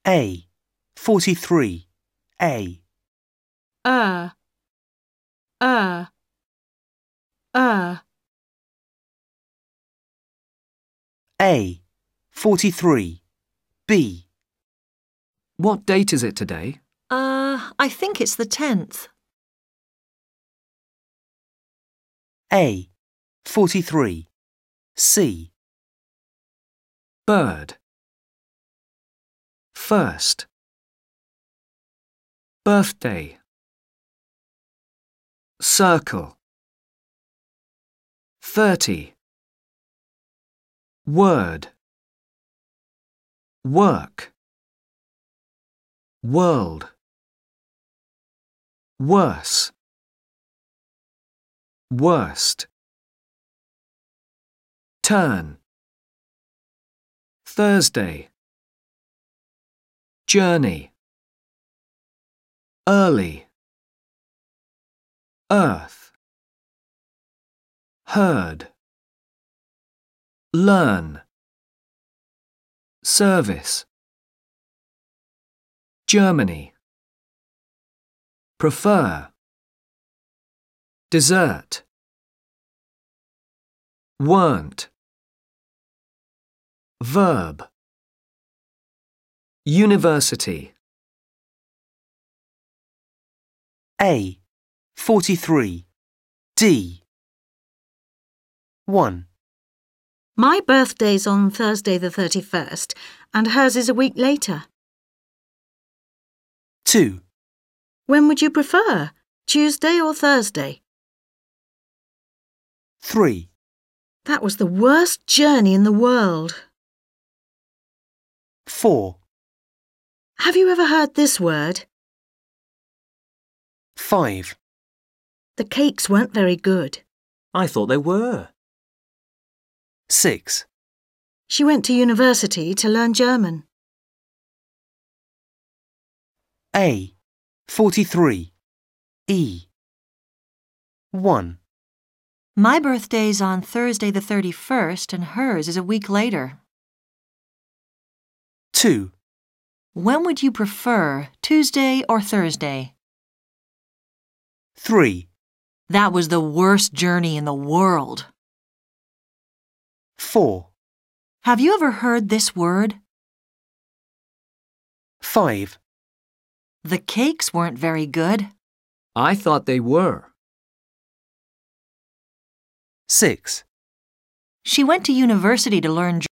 A. 43. A. uh, uh, uh, A. 43. B. What date is it today? I think it's the 10th. A. 43. C. Bird. First. Birthday. Circle. 30. Word. Work. World. Worse. Worst. Turn. Thursday. Journey. Early. Earth. Heard. Learn. Service. Germany. Prefer. Dessert. Weren't. Verb. University. A. 43. D. 1. My birthday's on Thursday the 31st, and hers is a week later. 2. When would you prefer, Tuesday or Thursday? 3. That was the worst journey in the world. 4. Have you ever heard this word? 5. The cakes weren't very good. I thought they were. 6. She went to university to learn German. A. 43. E. 1. My birthday's on Thursday the 31st and hers is a week later. 2. When would you prefer, Tuesday or Thursday? 3. That was the worst journey in the world. 4. Have you ever heard this word? 5. The cakes weren't very good. I thought they were. 6. She went to university to learn